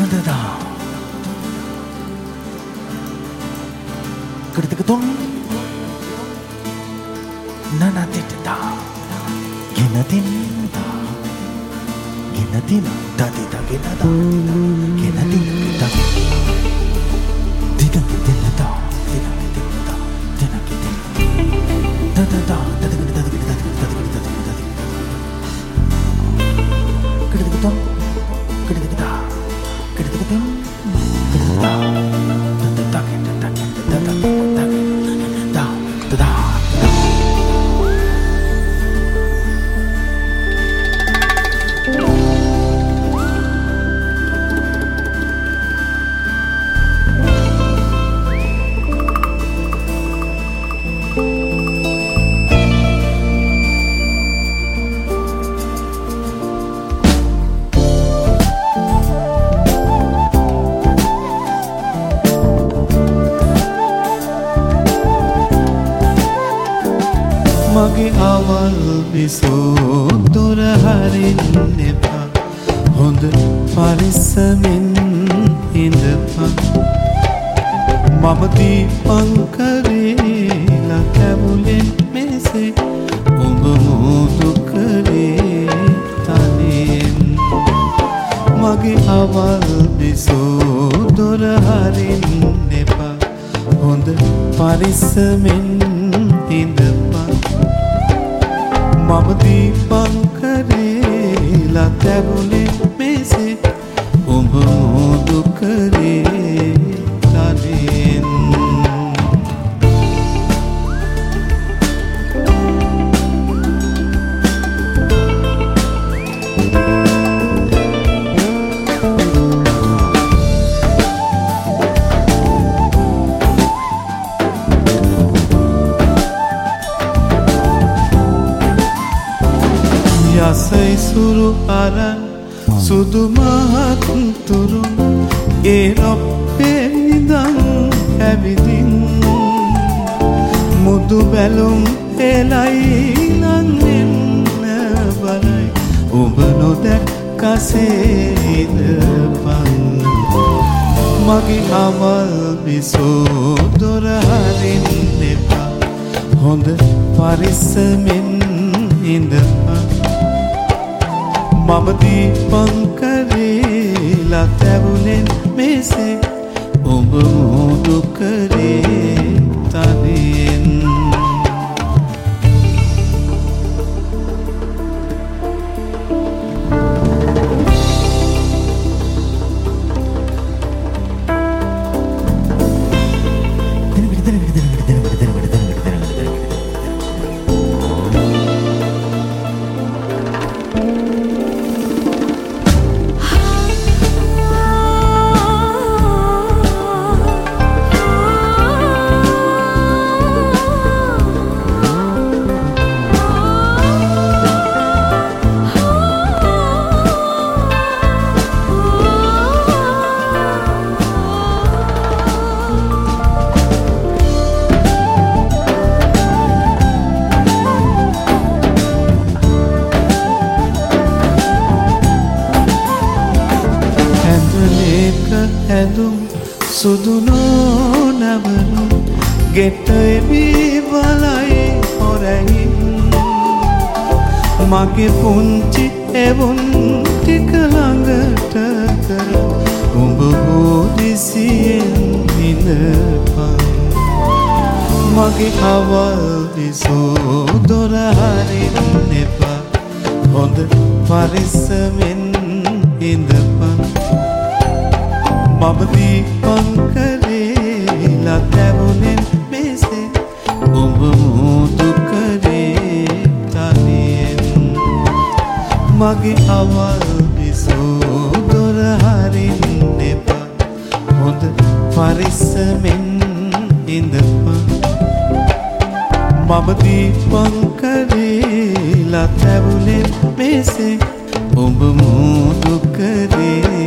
da Kritikatun Nanatita Ginatin Ginatin Dadita Ginada Ginatin Didang Dinada Didang Dinada Didang Dinada Da Kritikatun Kritikata Kritikatun Mage awal biso dora harin epa honda parisamen indapa mama deepan karela tabulen mese omba modu kare tanen mage awal biso dora harin epa honda parisamen indapa Mama deepan karela tabule mese omba modu kare tanen Yasai suru aran sudu mahat turun Eroppe nidan ඇවිදින් මුදු බැලුම් එලයි නන් එන්න බලයි ඔබ නොදැක්කසේ ඉඳපන් මගේ අවල් බිසෝ දොර හරින්න එපා හොඳ පරිස්සමෙන් ඉඳපන් මම දීපං කරේලා තැවුලෙන් මෙසේ ඔබ මුදු කරේ තනියෙන් ඇඳුම් සුදුනෝ නැවනු ගෙට එබී බලයි හොරැහින් මගේ පුංචි එවුන් ටික ළඟට කර උඹ හොදිසියෙන් ඉඳපන් මගේ අවල් විසෝ දොර හරින්න එපා හොඳ පරිස්සමෙන් ඉඳපන් මම දීපං කරේලා තැවුලෙන් මෙසේ ඔබ මුදු කරේ තනියෙන් මගේ අවල් බිසෝ දොර හරින්න එපා හොඳ පරිස්සමෙන් ඉඳපන් මම දීපං කරේලා තැවුලෙන් මෙසේ ඔබ මුදු කරේ